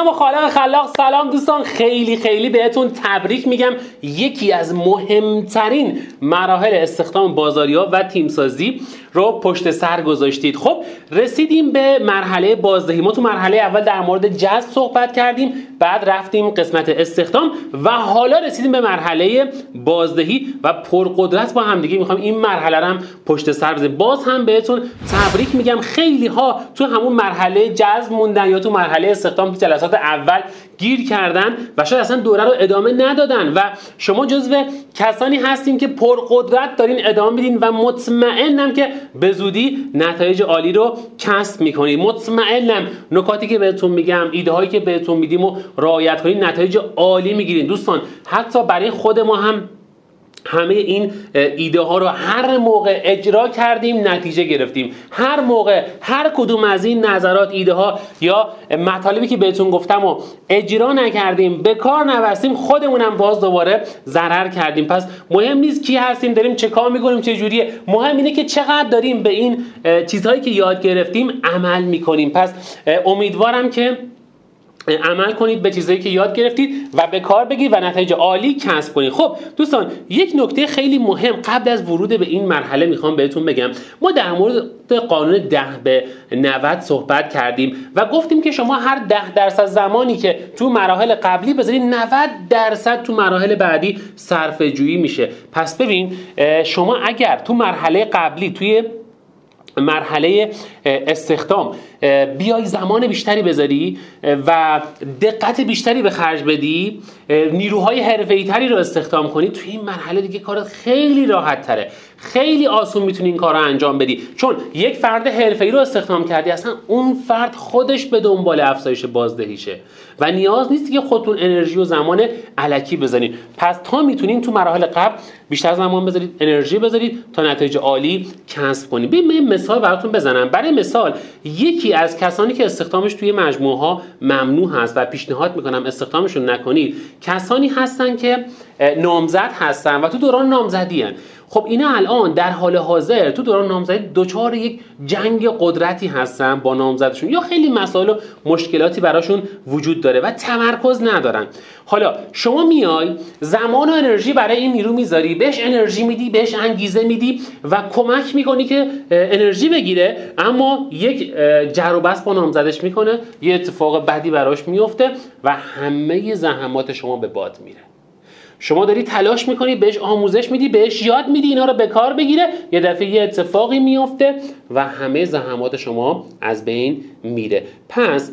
و خالق خلاق. سلام دوستان، خیلی بهتون تبریک میگم. یکی از مهمترین مراحل استخدام بازاریاب و تیمسازی رو پشت سر گذاشتید. خب رسیدیم به مرحله بازدهی. ما تو مرحله اول در مورد جذب صحبت کردیم، بعد رفتیم قسمت استخدام و حالا رسیدیم به مرحله بازدهی و پرقدرت با هم دیگه میخوام این مرحله رو هم پشت سر بزنیم. باز هم بهتون تبریک میگم. خیلی ها تو همون مرحله جذب موندن یا تو مرحله استخدام تو جلسات اول گیر کردن و شاید اصلا دوره رو ادامه ندادن و شما جزو کسانی هستین که پرقدرت دارین ادامه میدین و مطمئنم که به زودی نتایج عالی رو کسب میکنید. مطمئنم نکاتی که بهتون میگم، ایده هایی که بهتون میدیم و رعایت کنید نتایج عالی میگیرین. دوستان حتی برای خود ما هم همه این ایده ها رو هر موقع اجرا کردیم نتیجه گرفتیم. هر موقع هر کدوم از این نظرات، ایده ها یا مطالبی که بهتون گفتم و اجرا نکردیم، به کار نبستیم، خودمونم باز دوباره ضرر کردیم. پس مهم نیست کی هستیم، داریم چه کار میکنیم، چه جوریه، مهم اینه که چقدر داریم به این چیزهایی که یاد گرفتیم عمل میکنیم. پس امیدوارم که عمل کنید به چیزایی که یاد گرفتید و به کار بگیرید و نتایج عالی کسب کنید. خب دوستان، یک نکته خیلی مهم قبل از ورود به این مرحله میخوام بهتون بگم. ما در مورد قانون 10 به 90 صحبت کردیم و گفتیم که شما هر 10% زمانی که تو مراحل قبلی بذارید 90% تو مراحل بعدی صرفه جویی میشه. پس ببین، شما اگر تو مرحله قبلی، توی مرحله استخدام بیای زمان بیشتری بذاری و دقت بیشتری به خرج بدی، نیروهای حرفه‌ای تری رو استخدام کنی، توی این مرحله دیگه کارت خیلی راحت تره، خیلی آسون میتونی این کار رو انجام بدی. چون یک فرد حرفه‌ای رو استخدام کردی، اصلا اون فرد خودش به دنبال افزایش بازدهیشه و نیاز نیست که خودتون انرژی و زمان الکی بزنید. پس تا میتونین تو مراحل قبل بیشتر زمان بذارید، انرژی بذارید تا نتایج عالی کسب کنید. ببین من مثال براتون بزنم. برای مثال، یکی از کسانی که استخدامش توی مجموعه ها ممنوع هست و پیشنهاد میکنم استخدامشون نکنید، کسانی هستن که نامزد هستن و تو دوران نامزدی هستن. خب اینا الان در حال حاضر تو دوران نامزدی دچار یک جنگ قدرتی هستن با نامزدشون، یا خیلی مسائل و مشکلاتی براشون وجود داره و تمرکز ندارن. حالا شما میای زمان و انرژی برای این نیرو میذاری، بهش انرژی میدی، بهش انگیزه میدی و کمک میکنی که انرژی بگیره، اما یک جر و بحث با نامزدش میکنه، یه اتفاق بدی براش میفته و همه زحمات شما به باد میره. شما داری تلاش میکنی، بهش آموزش میدی، بهش یاد میدی اینا رو به کار بگیره، یه دفعه یه اتفاقی میفته و همه زحمات شما از بین میره. پس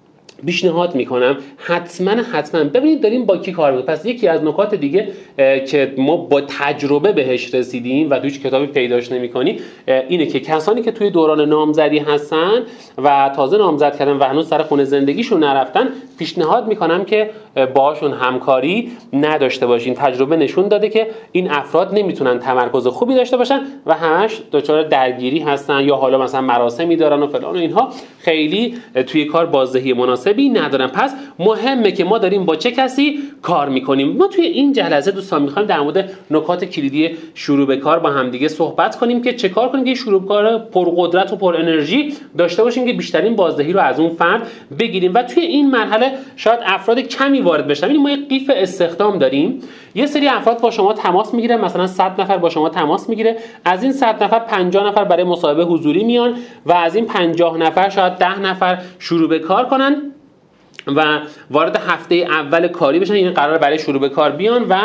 پیشنهاد میکنم حتما ببینید داریم با کی کار میکنیم. پس یکی از نکات دیگه که ما با تجربه بهش رسیدیم و توی کتابی پیداش نمیکنی اینه که کسانی که توی دوران نامزدی هستن و تازه نامزد کردن و هنوز سر خونه زندگیشون نرفتن، پیشنهاد میکنم که باشون همکاری نداشته باشین. تجربه نشون داده که این افراد نمیتونن تمرکز خوبی داشته باشن و همش دچار درگیری هستن یا حالا مثلا مراسمی دارن و فلان و اینها، خیلی توی کار بازدهی مناسبی ندارن. پس مهمه که ما داریم با چه کسی کار میکنیم. ما توی این جلسه دوستان میخوایم در مورد نکات کلیدی شروع به کار با هم دیگه صحبت کنیم که چه کار کنیم که شروع به کار پرقدرت و پر انرژی داشته باشیم که بیشترین بازدهی رو از اون فرد بگیریم. و توی این مرحله شاید افراد کمی وارد بشن. ببینید ما یک قیف استخدام داریم، یه سری افراد با شما تماس میگیره، مثلا 100 نفر با شما تماس میگیره، از این 100 نفر 50 نفر برای مصاحبه حضوری میان و از این 50 نفر شاید 10 نفر شروع به کار کنن و وارد هفته اول کاری بشن. این قرار برای شروع به کار بیان و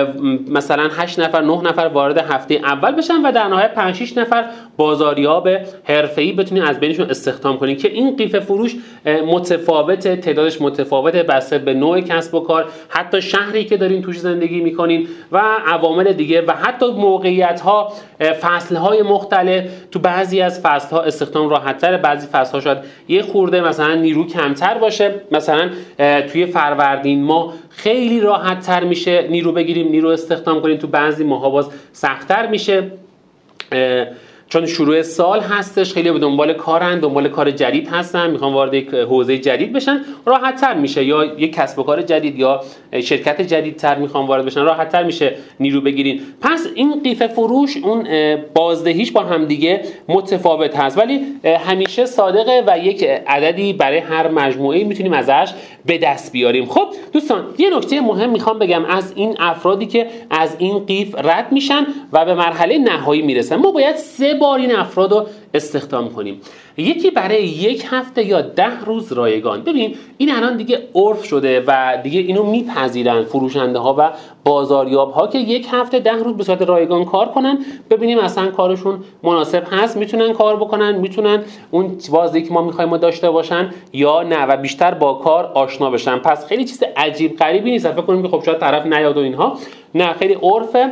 مثلا 8 نفر 9 نفر وارد هفته اول بشن و در نهایت 5 6 نفر بازاریاب حرفه‌ای بتونید از بینشون استخدام کنید که این قیف فروش متفاوته، تعدادش متفاوته بسته به نوع کسب و کار، حتی شهری که دارین توش زندگی میکنین و عوامل دیگه و حتی موقعیت‌ها، فصل‌های مختلف. تو بعضی از فصل‌ها استخدام راحت‌تره، بعضی فصل‌ها شاید یه خورده مثلا نیرو کمتر باشه. مثلا توی فروردین ماه خیلی راحت تر میشه نیرو بگیریم، نیرو استخدام کنیم. تو بعضی ماها باز سخت‌تر میشه. چون شروع سال هستش، خیلی به دنبال کارن، دنبال کار جدید هستن، میخوان وارد یک حوزه جدید بشن، راحت‌تر میشه، یا یک کسب و کار جدید یا شرکت جدیدتر میخوان وارد بشن، راحت‌تر میشه نیرو بگیرین. پس این قیف فروش اون بازدهیش با هم دیگه متفاوت هست، ولی همیشه صادقه و یک عددی برای هر مجموعه میتونیم ازش به دست بیاریم. خب دوستان، یه نکته مهم میخوام بگم از این افرادی که از این قیف رد میشن و به مرحله نهایی میرسن، ما باید 3 بار این افراد رو استخدام کنیم. یکی برای 1 هفته یا 10 روز رایگان. ببین این الان دیگه عرف شده و دیگه اینو میپذیرن فروشنده ها و بازاریاب ها که 1 هفته 10 روز به صورت رایگان کار کنن، ببینیم اصلا کارشون مناسب هست، میتونن کار بکنن، میتونن اون بازدهی که ما میخوایم داشته باشن یا نه، و بیشتر با کار آشنا بشن. پس خیلی چیز عجیب غریبی نیست فکر کنیم که خب شاید طرف نیاد و اینها، نه، خیلی عرفه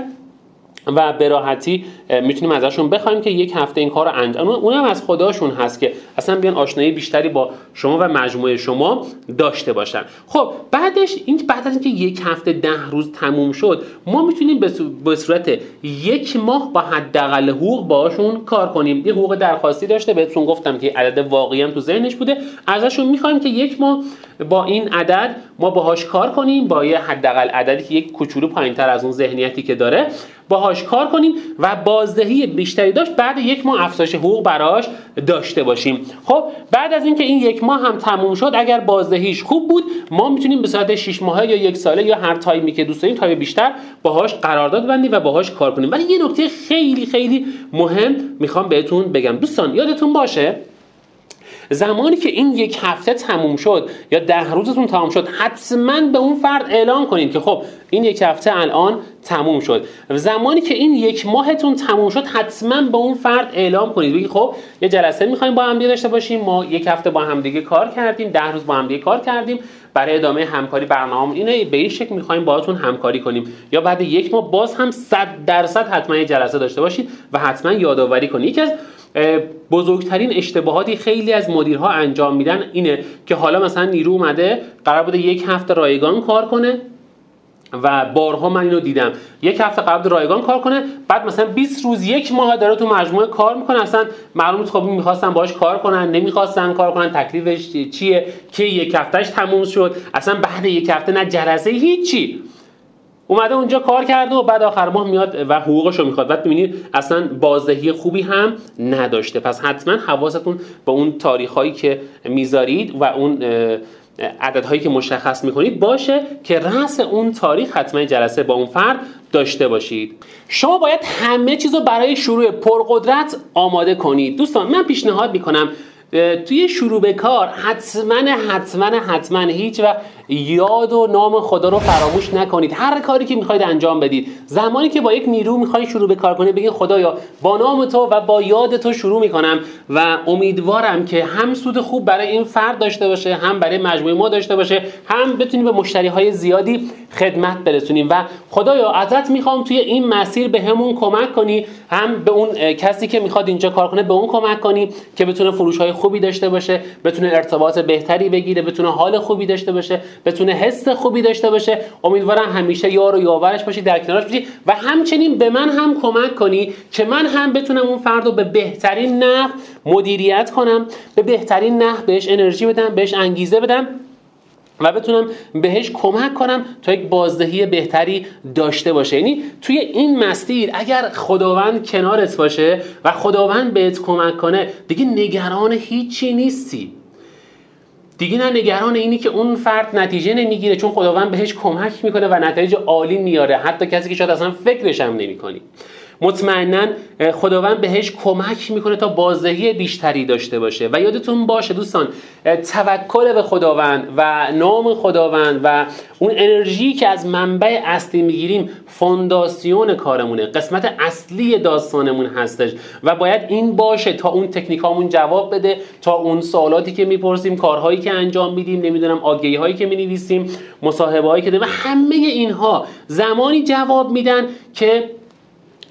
و به راحتی میتونیم ازشون بخوایم که 1 هفته این کار رو انجام، اونم از خداشون هست که اصلا بیان آشنایی بیشتری با شما و مجموعه شما داشته باشن. خب بعد از اینکه 1 هفته 10 روز تموم شد، ما میتونیم به صورت 1 ماه با حداقل حقوق باشون کار کنیم. یه حقوق درخواستی داشته، بهتون گفتم که عدد واقعی هم تو ذهنش بوده، ازشون میخوایم که 1 ماه با این عدد ما باهاش کار کنیم، با یه حداقل عددی که یک کوچولو پایینتر از اون ذهنیتی که داره باهاش کار کنیم و بازدهی بیشتری داشت بعد 1 ماه افزایش حقوق براش داشته باشیم. خب بعد از اینکه این 1 ماه هم تموم شد، اگر بازدهیش خوب بود، ما میتونیم به صورت 6 ماهه یا 1 ساله یا هر تایمی که دوست داریم، تایم بیشتر، باهاش قرارداد بندیم و باهاش کار کنیم. ولی یه نکته خیلی خیلی مهم میخوام بهتون بگم دوستان، یادتون باشه زمانی که این 1 هفته تموم شد یا 10 روزتون تموم شد، حتما به اون فرد اعلام کنید که خب این 1 هفته الان تموم شد. زمانی که این 1 ماهتون تموم شد، حتما به اون فرد اعلام کنید، بگید خب یه جلسه می‌خوایم با هم دیگه داشته باشیم، ما 1 هفته با هم دیگه کار کردیم، 10 روز با هم دیگه کار کردیم، برای ادامه همکاری برنامه‌مون اینه، به این شکل می‌خوایم باهاتون همکاری کنیم. یا بعد 1 ماه باز هم 100% حتما یه جلسه داشته باشید و حتما یادآوری کنید. یکی از بزرگترین اشتباهاتی خیلی از مدیرها انجام میدن اینه که حالا مثلا نیرو اومده قرار بوده 1 هفته رایگان کار کنه و بارها من اینو دیدم، 1 هفته قرار بود رایگان کار کنه، بعد مثلا 20 روز 1 ماه داره تو مجموعه کار میکنه، اصلا معلومه خب میخواستن باهاش کار کنن، نمیخواستن کار کنن، تکلیفش چیه که 1 هفتهش تموم شد، اصلا بعد 1 هفته نه جلسه هیچی، اومده اونجا کار کرده و بعد آخر ماه میاد و حقوقشو میخواد، بعد میبینید اصلا بازدهی خوبی هم نداشته. پس حتما حواستون به اون تاریخایی که میذارید و اون عددهایی که مشخص میکنید باشه که رأس اون تاریخ حتما جلسه با اون فرد داشته باشید. شما باید همه چیزو برای شروع پرقدرت آماده کنید. دوستان من پیشنهاد میکنم توی شروع به کار حتما هیچ وقت یاد و نام خدا رو فراموش نکنید. هر کاری که میخواید انجام بدید، زمانی که با یک نیرو میخواید شروع به کار کنید، بگید خدایا با نام تو و با یاد تو شروع میکنم و امیدوارم که هم سود خوب برای این فرد داشته باشه، هم برای مجموعه ما داشته باشه، هم بتونیم به مشتری های زیادی خدمت برسونیم و خدایا ازت میخوام توی این مسیر به همون کمک کنی، هم به اون کسی که میخواد اینجا کار کنه به اون کمک کنی که بتونه فروش های خوبی داشته باشه، بتونه ارتباط بهتری بگیره، بتونه حال خوبی داشته باشه، بتونه حس خوبی داشته باشه. امیدوارم همیشه یار و یاورش باشی، در کنارش باشی و همچنین به من هم کمک کنی که من هم بتونم اون فرد رو به بهترین نحو مدیریت کنم، به بهترین نحو بهش انرژی بدم، بهش انگیزه بدم و بتونم بهش کمک کنم تا یک بازدهی بهتری داشته باشه. یعنی توی این مسیر اگر خداوند کنارت باشه و خداوند بهت کمک کنه، دیگه نگران هیچی نیستی. دیگه نه نگران اینی که اون فرد نتیجه نمیگیره، چون خداوند بهش کمک میکنه و نتایج عالی میاره، حتی کسی که شاید اصلا فکرش هم نمیکنی. مطمئناً خداوند بهش کمک میکنه تا بازدهی بیشتری داشته باشه. و یادتون باشه دوستان، توکل به خداوند و نام خداوند و اون انرژی که از منبع اصلی میگیریم فونداسیون کارمونه، قسمت اصلی داستانمون هستش و باید این باشه تا اون تکنیکامون جواب بده، تا اون سوالاتی که میپرسیم، کارهایی که انجام میدیم، نمیدونم آگهی هایی که مینویسیم، مصاحبه هایی که داریم، همه اینها زمانی جواب میدن که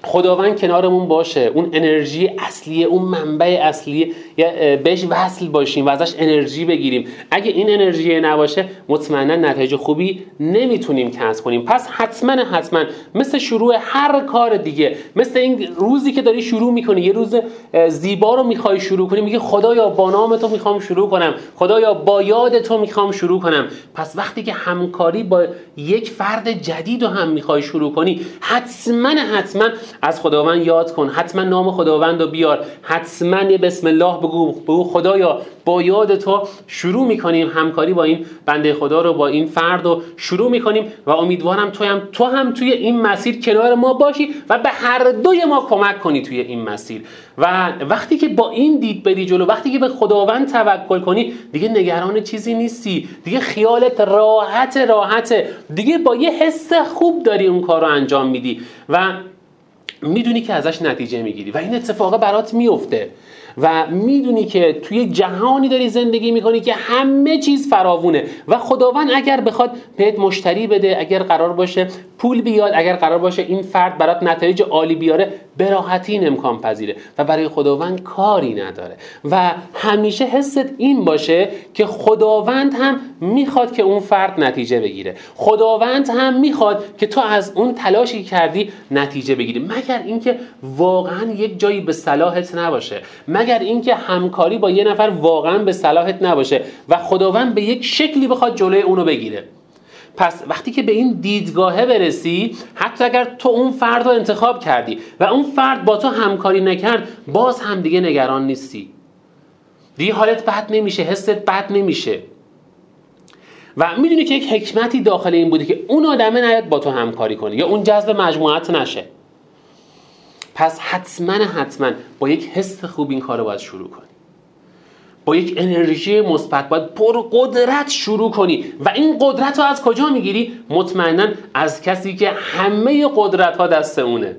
خداوند کنارمون باشه، اون انرژی اصلیه، اون منبع اصلیه، بهش وصل باشیم و ازش انرژی بگیریم. اگه این انرژی نباشه مطمئنا نتایج خوبی نمیتونیم کسب کنیم. پس حتما مثل شروع هر کار دیگه، مثل این روزی که داری شروع میکنی، یه روز زیبا رو میخوای شروع کنی، میگه خدایا با نام تو میخوام شروع کنم، خدایا با یاد تو میخوام شروع کنم. پس وقتی که همکاری با یک فرد جدید رو هم میخوای شروع کنی، حتما از خداوند یاد کن، حتما نام خداوند رو بیار، حتما یه بسم الله بگو خدایا با یاد تو شروع میکنیم همکاری با این بنده خدا رو، با این فرد رو شروع میکنیم و امیدوارم تو هم توی این مسیر کنار ما باشی و به هر دوی ما کمک کنی توی این مسیر. و وقتی که با این دید بری جلو، وقتی که به خداوند توکل کنی، دیگه نگران چیزی نیستی، دیگه خیالت راحته، دیگه با یه حس خوب داری اون کار رو انجام میدی و میدونی که ازش نتیجه میگیری و این اتفاقه برات میفته و میدونی که توی جهانی داری زندگی میکنی که همه چیز فراوونه و خداوند اگر بخواد بهت مشتری بده، اگر قرار باشه پول بیاد، اگر قرار باشه این فرد برات نتایج عالی بیاره، به راحتی این امکان پذیره و برای خداوند کاری نداره. و همیشه حست این باشه که خداوند هم میخواد که اون فرد نتیجه بگیره، خداوند هم میخواد که تو از اون تلاشی کردی نتیجه بگیری، مگر اینکه واقعا یک جایی به صلاحت نباشه، مگر اینکه همکاری با یه نفر واقعا به صلاحت نباشه و خداوند به یک شکلی بخواد جلوی اونو بگیره. پس وقتی که به این دیدگاهه برسی، حتی اگر تو اون فرد رو انتخاب کردی و اون فرد با تو همکاری نکرد، باز هم دیگه نگران نیستی، دیگه حالت بد نمیشه، حست بد نمیشه و میدونی که یک حکمتی داخل این بوده که اون آدمه نیاد با تو همکاری کنه یا اون جذب مجموعت نشه. پس حتما با یک حس خوب این کار رو باید شروع کنی، با یک انرژی مثبت باید پر قدرت شروع کنی و این قدرت رو از کجا میگیری؟ مطمئنا از کسی که همه قدرت ها دست اونه.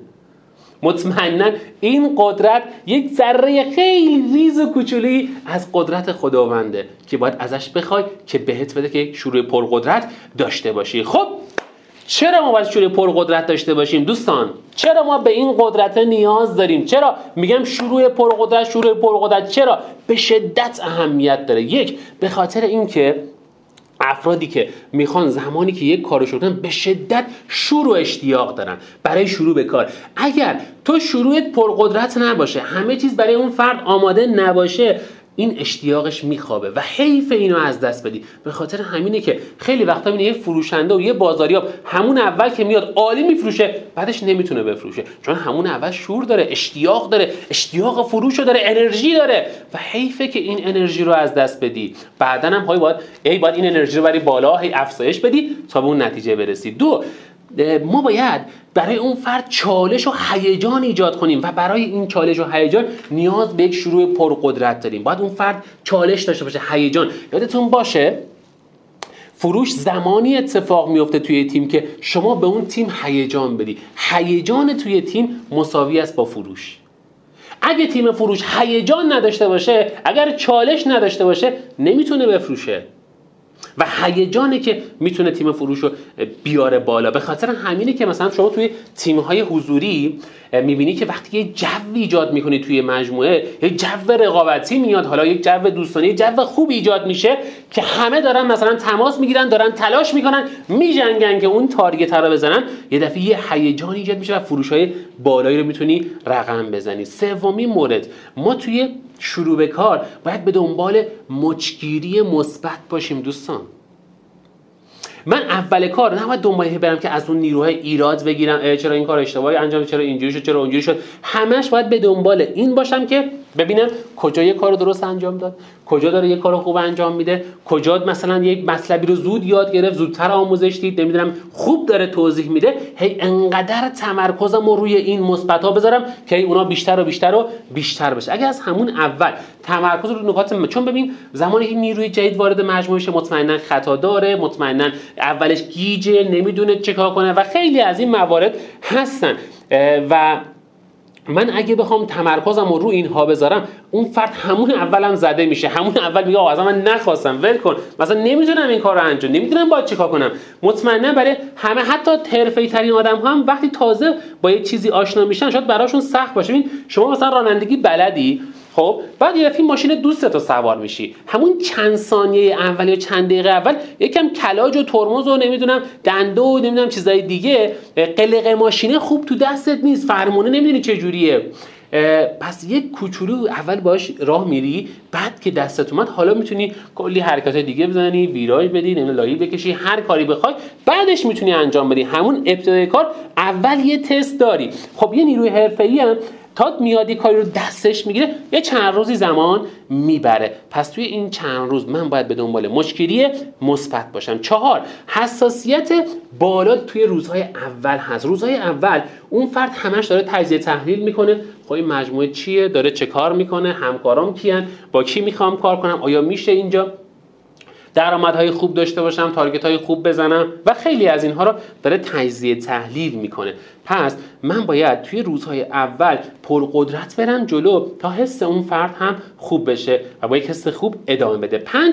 مطمئنا این قدرت یک ذره خیلی ریز و کوچولی از قدرت خداونده که باید ازش بخوای که بهت بده که شروع پرقدرت داشته باشی. خب چرا ما باید شروع پرقدرت داشته باشیم دوستان؟ چرا ما به این قدرت نیاز داریم؟ چرا میگم شروع پرقدرت؟ چرا به شدت اهمیت داره؟ یک، به خاطر اینکه افرادی که میخوان زمانی که یک کارو شروع کنن به شدت شور و اشتیاق دارن برای شروع به کار. اگر تو شروعت پرقدرت نباشه، همه چیز برای اون فرد آماده نباشه، این اشتیاقش میخوابه و حیف اینو از دست بدی. به خاطر همینه که خیلی وقتا میبینی یه فروشنده و یه بازاریاب همون اول که میاد عالی میفروشه، بعدش نمیتونه بفروشه، چون همون اول شور داره، اشتیاق داره، اشتیاق فروشو داره، انرژی داره و حیفه که این انرژی رو از دست بدی. بعدن هم باید این انرژی رو بری بالا، هی افزایش بدی تا به اون نتیجه برسی. دو، ما باید برای اون فرد چالش و هیجان ایجاد کنیم و برای این چالش و هیجان نیاز به یک شروع پرقدرت داریم. باید اون فرد چالش داشته باشه، هیجان. یادتون باشه فروش زمانی اتفاق میفته توی تیم که شما به اون تیم هیجان بدی. هیجان توی تیم مساوی است با فروش. اگه تیم فروش هیجان نداشته باشه، اگر چالش نداشته باشه، نمیتونه بفروشه و هیجانه که میتونه تیم فروش رو بیاره بالا. به خاطر همینه که مثلا شما توی تیم‌های حضوری میبینی که وقتی یه جو ایجاد میکنی توی مجموعه، یه جو رقابتی میاد، حالا یک جو دوستانه، جو خوب ایجاد میشه که همه دارن مثلا تماس میگیرن، دارن تلاش میکنن، میجنگن که اون تارگت رو بزنن، یه دفعه یه هیجان ایجاد میشه و فروش‌های بالایی رو میتونی رقم بزنی. سومین مورد، ما توی شروع به کار باید به دنبال مچگیری مثبت باشیم دوستان. من اول کار نباید دنبال برم که از اون نیروهای ایراد بگیرم، چرا این کار اشتباهی انجام شد، چرا اینجوری شد، چرا اونجوری شد. همش باید به دنبال این باشم که ببینم کجا یه کارو درست انجام داد، کجا داره یه کارو خوب انجام میده، کجا مثلا یک مطلبی رو زود یاد گرفت، زودتر آموزش دید، نمیدونم خوب داره توضیح میده. هی انقدر تمرکزم رو روی این مثبت‌ها بذارم که اونا بیشتر و بیشتر بشه. اگه از همون اول تمرکز رو نکات چون ببین زمانی که نیروی جدید وارد مجموعه شه مطمئنا خطا داره، مطمئنا اولش گیجه، نمیدونه چه کار کنه و خیلی از این موارد هستن و من اگه بخوام تمرکزم رو اینها بذارم، اون فرد همون اولم زده میشه، همون اول میگه آقا من نخواستم، ول کن، مثلا نمیدونم این کار رو انجام، نمیدونم باید چیکار کنم. مطمئنا برای همه، حتی حرفه‌ای ترین آدم هم وقتی تازه با یه چیزی آشنا میشن شاید براشون سخت باشه. ببین شما مثلا رانندگی بلدی، خب بعد یه دفعه ماشین دوستت سوار میشی، همون چند ثانیه اول یا چند دقیقه اول یکم کلاج و ترمز و نمیدونم دنده و نمیدونم چیزای دیگه، قلق ماشینه خوب تو دستت نیست، فرمونه نمیدونی چه جوریه، پس یک کوچولو اول باش راه میری، بعد که دستت اومد حالا میتونی کلی حرکات دیگه بزنی، ویراژ بدی، نمیدونم لایی بکشی، هر کاری بخوای بعدش میتونی انجام بدی. همون ابتدای کار اول یه تست داری. خب یه نیروی حرفه‌ای هم تا میاد کاری رو دستش میگیره یه چند روزی زمان میبره. پس توی این چند روز من باید به دنبال مشکلی مثبت باشم. 4، حساسیت بالا توی روزهای اول هست. روزهای اول اون فرد همش داره تجزیه تحلیل میکنه، خب این مجموعه چیه، داره چه کار میکنه، همکارام کیان، با کی میخوام کار کنم، آیا میشه اینجا درآمدهای خوب داشته باشم، تارگت‌های خوب بزنم و خیلی از اینها رو داره تجزیه تحلیل میکنه. پس من باید توی روزهای اول پرقدرت برم جلو تا حس اون فرد هم خوب بشه و با یک حس خوب ادامه بده. 5،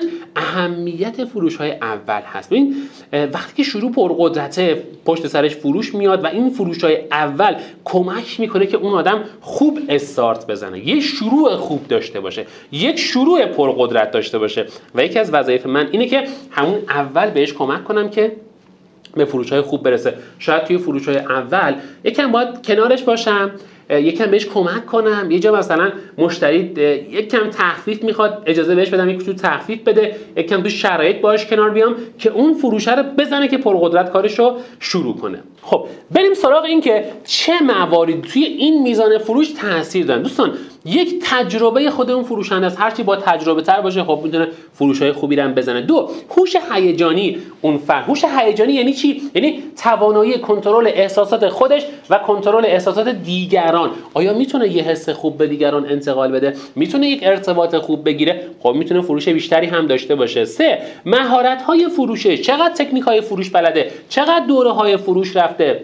اهمیت فروش‌های اول هست. ببین وقتی که شروع پرقدرته، پشت سرش فروش میاد و این فروش‌های اول کمک میکنه که اون آدم خوب استارت بزنه، یه شروع خوب داشته باشه، یک شروع پرقدرت داشته باشه. و یکی از وظایف من اینه که همون اول بهش کمک کنم که به فروش‌های خوب برسه. شاید توی فروش‌های اول یکم باید کنارش باشم، یکم بهش کمک کنم، یه جا مثلا مشتری یکم تخفیف میخواد، اجازه بهش بدم یک کوچولو تخفیف بده، یکم تو شرایط باهاش کنار بیام که اون فروشه رو بزنه که پرقدرت کارشو شروع کنه. خب بریم سراغ این که چه مواردی توی این میزان فروش تاثیر دارن. دوستان یک تجربه خود اون فروشنده است، هرچی با تجربه تر باشه خب میتونه فروش‌های خوبی رو بزنه. 2، هوش هیجانی اون فرد. هوش هیجانی یعنی چی؟ یعنی توانایی کنترل احساسات خودش و کنترل احساسات دیگران. آیا میتونه یه حس خوب به دیگران انتقال بده؟ میتونه یک ارتباط خوب بگیره؟ خب میتونه فروش بیشتری هم داشته باشه. 3، مهارت‌های فروشه. چقدر تکنیک‌های فروش بلده؟ چقدر دوره‌های فروش رفته؟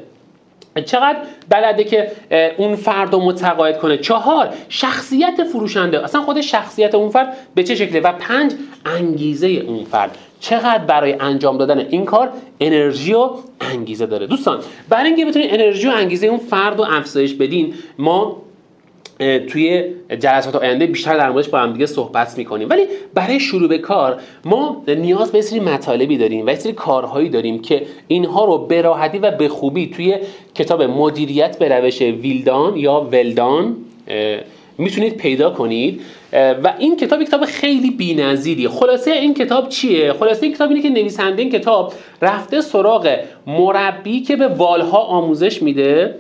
چقدر بلده که اون فرد رو متقاعد کنه؟ 4، شخصیت فروشنده، اصلا خود شخصیت اون فرد به چه شکله؟ و 5، انگیزه اون فرد، چقدر برای انجام دادن این کار انرژی و انگیزه داره. دوستان برای اینکه بتونید انرژی و انگیزه اون فرد رو افزایش بدین، ما توی جلسات آینده بیشتر در موردش با هم دیگه صحبت می‌کنیم، ولی برای شروع به کار ما نیاز به یه سری مطالبی داریم و یه سری کارهایی داریم که اینها رو به راحتی و به خوبی توی کتاب مدیریت به روش ویلدان یا ولدان میتونید پیدا کنید. و این کتاب خیلی بی‌نظیریه. خلاصه این کتاب چیه؟ خلاصه این کتاب اینه که نویسنده این کتاب رفته سراغ مربی که به والها آموزش میده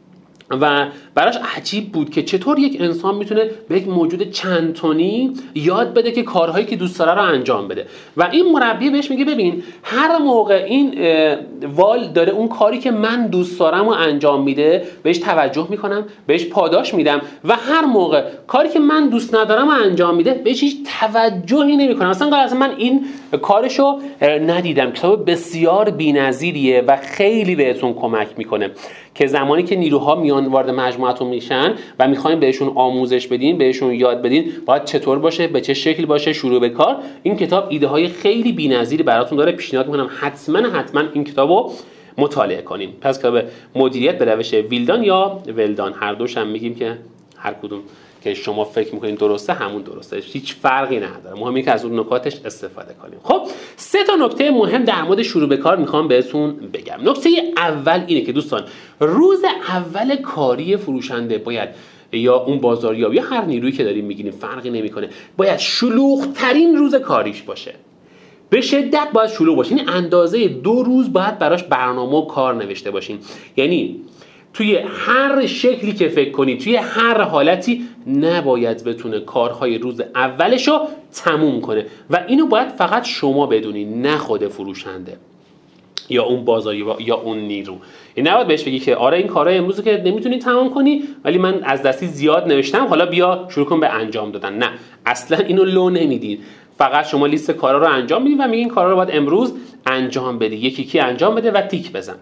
و براش عجیب بود که چطور یک انسان میتونه به یک موجود چند تونی یاد بده که کارهایی که دوست داره رو انجام بده. و این مربی بهش میگه ببین هر موقع این وال داره اون کاری که من دوست دارم رو انجام میده بهش توجه میکنم، بهش پاداش میدم، و هر موقع کاری که من دوست ندارم رو انجام میده بهش هیچ توجهی نمیکنم. مثلا من این کارشو ندیدم. کتاب بسیار بی‌نظیریه و خیلی بهتون کمک میکنه که زمانی که نیروها میان وارد مجموعتون میشن و میخواین بهشون آموزش بدین، بهشون یاد بدین باید چطور باشه، به چه شکل باشه، شروع به کار. این کتاب ایده های خیلی بی‌نظیری براتون داره. پیشنهاد میکنم حتما این کتابو مطالعه کنین. پس کتاب مدیریت به روش ویلدان یا ولدان، هر دوش هم میگیم که هر کدوم که شما فکر میکنین درسته همون درسته، هیچ فرقی نداره. مهمه که از اون نکاتش استفاده کنیم. خب 3 نکته مهم در مورد شروع به کار میخوام بهتون بگم. نکته اول اینه که دوستان روز اول کاری فروشنده باید، یا اون بازاریاب یا هر نیرویی که داریم میگیریم فرقی نمیکنه، باید شلوغ ترین روز کاریش باشه. به شدت باید شلوغ باشه. یعنی اندازه 2 روز باید براش برنامه و کار نوشته باشین. یعنی توی هر شکلی که فکر کنید، توی هر حالتی نباید بتونه کارهای روز اولشو تموم کنه و اینو باید فقط شما بدونی، نه خود فروشنده یا اون بازاری یا اون نیرو. این نباید بهش بگی که آره این کارهای امروز که نمیتونی تمام کنی ولی من از دستی زیاد نوشتم، حالا بیا شروع کن به انجام دادن. نه، اصلا اینو لو نمیدید. فقط شما لیست کارا رو انجام میدید و میگین کارا رو باید امروز انجام بدی، یکی انجام بده و تیک بزن.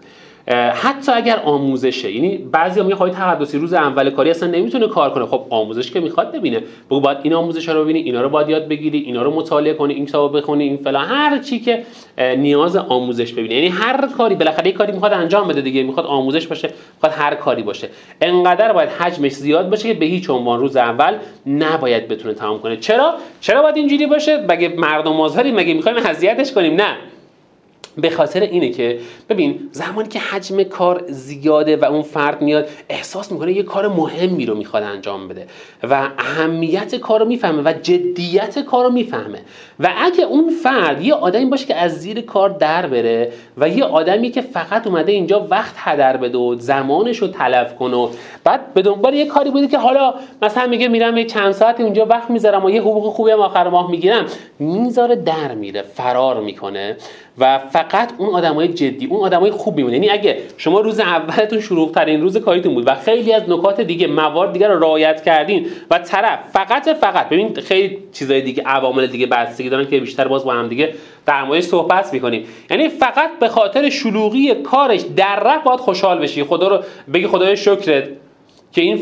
حتی اگر آموزشه، یعنی بعضیا میگن آقای تقدسی روز اول کاری اصلا نمیتونه کار کنه. خب آموزش که میخواد ببینه، بگو باید این آموزشا رو ببینی، اینا رو باید یاد بگیری، اینا رو مطالعه کنی، این کتابو بخونی، این فلان، هر چی که نیاز آموزش ببینی. یعنی هر کاری بالاخره یک کاری میخواد انجام بده دیگه، میخواد آموزش باشه، میخواد هر کاری باشه، انقدر باید حجمش زیاد باشه که به هیچ عنوان روز اول نباید بتونه تمام کنه. چرا باید اینجوری باشه؟ مگه مردم آزاری؟ مگه میخوایم اذیتش کنیم؟ نه، به خاطر اینه که ببین زمانی که حجم کار زیاده و اون فرد میاد احساس میکنه یه کار مهمی رو میخواد انجام بده و اهمیت کار رو میفهمه و جدیت کار رو میفهمه، و اگه اون فرد یه آدمی باشه که از زیر کار در بره و یه آدمی که فقط اومده اینجا وقت هدر بده و زمانش رو تلف کنه و بعد به دنبال یه کاری بوده که حالا مثلا میگه میرم یه چند ساعت اونجا وقت میذارم و یه حقوق خوبی هم آخر ماه میگیرم، میذاره در میره، فرار میکنه و فقط اون آدمای جدی، اون آدمای خوب میمونه. یعنی اگه شما روز اولتون شروع ترین روز کاریتون بود و خیلی از نکات دیگه، موارد دیگه رو رعایت کردین و طرف فقط ببین خیلی چیزای دیگه، عوامل دیگه بستگی دارن که بیشتر باز با هم دیگه در موردش صحبت می‌کنیم، یعنی فقط به خاطر شلوغی کارش در رفت باید خوشحال بشی، خدا رو بگی خدای شکرت که این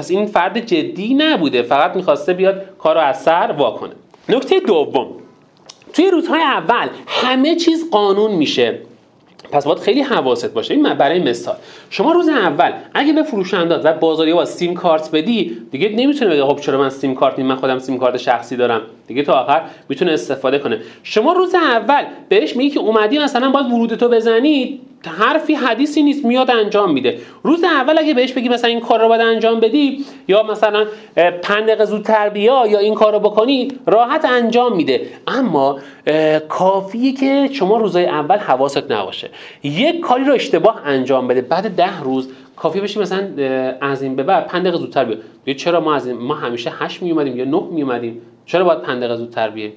فرد جدی نبوده، فقط می‌خواسته بیاد کارو از سر وا کنه. نکته دوم، توی روزهای اول همه چیز قانون میشه، پس باید خیلی حواست باشه. این برای مثال شما روز اول اگه به فروشنده و بازاریابا سیم کارت بدی، دیگه نمیتونه بگه خب چرا من سیم کارت نیم، من خودم سیم کارت شخصی دارم، دیگه تا آخر میتونه استفاده کنه. شما روز اول بهش میگی که اومدی مثلا باید ورودتو بزنی، حرفی حدیثی نیست، میاد انجام میده. روز اول اگه بهش بگی مثلا این کار رو باید انجام بدی یا مثلا 5 دقیقه زودتر بیا یا این کار رو بکنی، راحت انجام میده. اما کافیه که شما روزهای اول حواست نباشه، یک کاری رو اشتباه انجام بده، بعد 10 روز کافی بشی مثلا از این به بعد 5 دقیقه زودتر بیا. میگه چرا ما همیشه 8 می اومدیم یا 9 می اومدیم، چرا باید 5 دقیقه زودتر بیایم؟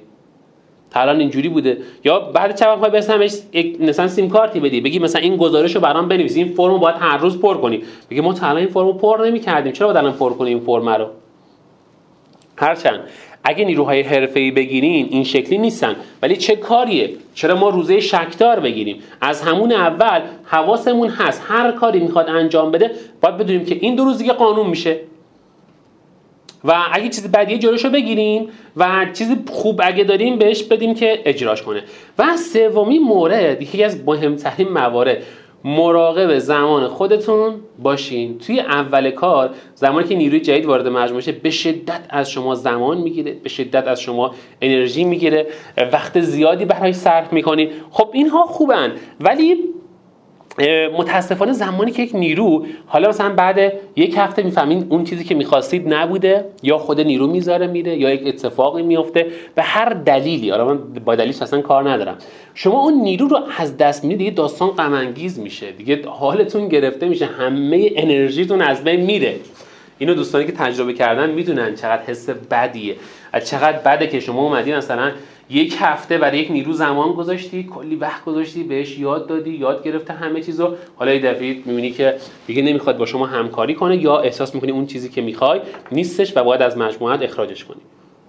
الان اینجوری بوده. یا بعد چند وقت برسم مثلا سیم کارتی بدی، بگی مثلا این گزارشو برام بنویس، این فرمو باید هر روز پر کنی، بگی ما تا الان این فرمو پر نمی‌کردیم، چرا باید الان پر کنیم این فرم رو؟ هرچند اگه نیروهای حرفه‌ای بگیرین این شکلی نیستن، ولی چه کاریه؟ چرا ما روزه شکدار بگیریم؟ از همون اول حواسمون هست هر کاری میخواد انجام بده باید بدونیم که این 2 روز دیگه قانون میشه، و اگه چیز بدیه جلوشو بگیریم و چیز خوب اگه داریم بهش بدیم که اجراش کنه. و سومین مورد، یکی از مهمترین موارد، مراقب زمان خودتون باشین. توی اول کار زمانی که نیروی جدید وارد مجموعه شه به شدت از شما زمان میگیره، به شدت از شما انرژی میگیره، وقت زیادی برای صرف میکنین. خب اینها خوبن، ولی متاسفانه زمانی که یک نیرو حالا مثلا بعد 1 هفته میفهمین اون چیزی که میخواستید نبوده، یا خود نیرو میذاره میره، یا یک اتفاقی میفته به هر دلیلی، حالا من با دلیلش اصلا کار ندارم، شما اون نیرو رو از دست میدید، دیگه داستان غم انگیز میشه، دیگه حالتون گرفته میشه، همه انرژیتون از بین میره. اینو دوستانی که تجربه کردن میدونن چقدر حس بدیه، چقدر بده که شما اومدی مثلا 1 هفته برای یک نیرو زمان گذاشتی، کلی وقت گذاشتی، بهش یاد دادی، یاد گرفته همه چیزو، حالا یه دفعه میبینی که دیگه نمیخواد با شما همکاری کنه، یا احساس میکنی اون چیزی که میخوای نیستش و باید از مجموعه اخراجش کنی.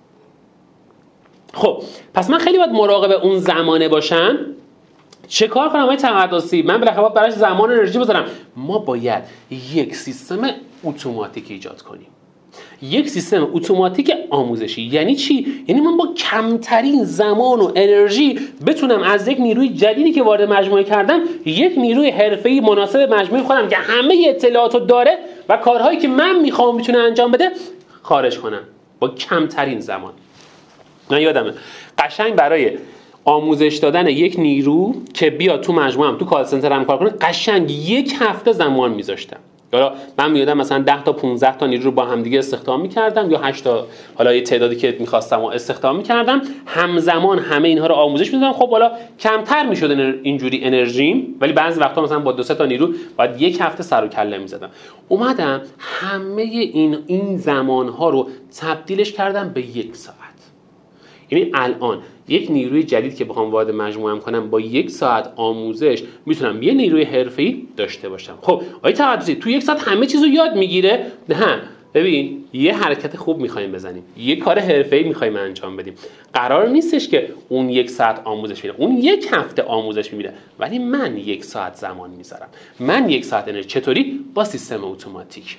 خب پس من خیلی باید مراقب اون زمانه باشم. چه کار کنم آقای تقدسی؟ من بالاخره براش زمان و انرژی بذارم. ما باید یک سیستم اتوماتیک ایجاد کنیم، یک سیستم اتوماتیک آموزشی. یعنی چی؟ یعنی من با کمترین زمان و انرژی بتونم از یک نیروی جدیدی که وارد مجموعه کردم، یک نیروی حرفه‌ای مناسب مجموعه خودم که همه اطلاعاتو داره و کارهایی که من میخوام میتونه انجام بده خارج کنم با کمترین زمان. من یادمه قشنگ برای آموزش دادن یک نیرو که بیاد تو مجموعه‌ام تو کال سنترم کار کنه، قشنگ 1 هفته زمان میذاشتم. حالا من میادم مثلا 10 تا 15 تا نیرو رو با هم دیگه استخدام می‌کردم، یا 8 تا، حالا یه تعدادی که می‌خواستم استخدام می‌کردم، همزمان همه اینها رو آموزش می‌دادم. خب حالا کمتر می‌شد اینجوری انرژیم، ولی بعضی وقتا مثلا با 2-3 تا نیرو بعد 1 هفته سر و کله می‌زدم. اومدم همه این زمان‌ها رو تبدیلش کردم به 1 ساعت. یعنی الان یک نیروی جدید که بخوام وارد مجموعه‌ام کنم با 1 ساعت آموزش میتونم یه نیروی حرفه‌ای داشته باشم. خب آقای تقدسی تو 1 ساعت همه چیزو یاد میگیره؟ نه، ببین یه حرکت خوب میخوایم بزنیم، یه کار حرفه‌ای میخوایم انجام بدیم، قرار نیستش که اون 1 ساعت آموزش میره، اون 1 هفته آموزش میبینه، ولی من 1 ساعت زمان میذارم، من 1 ساعت انرژی. چطوری؟ با سیستم اتوماتیک.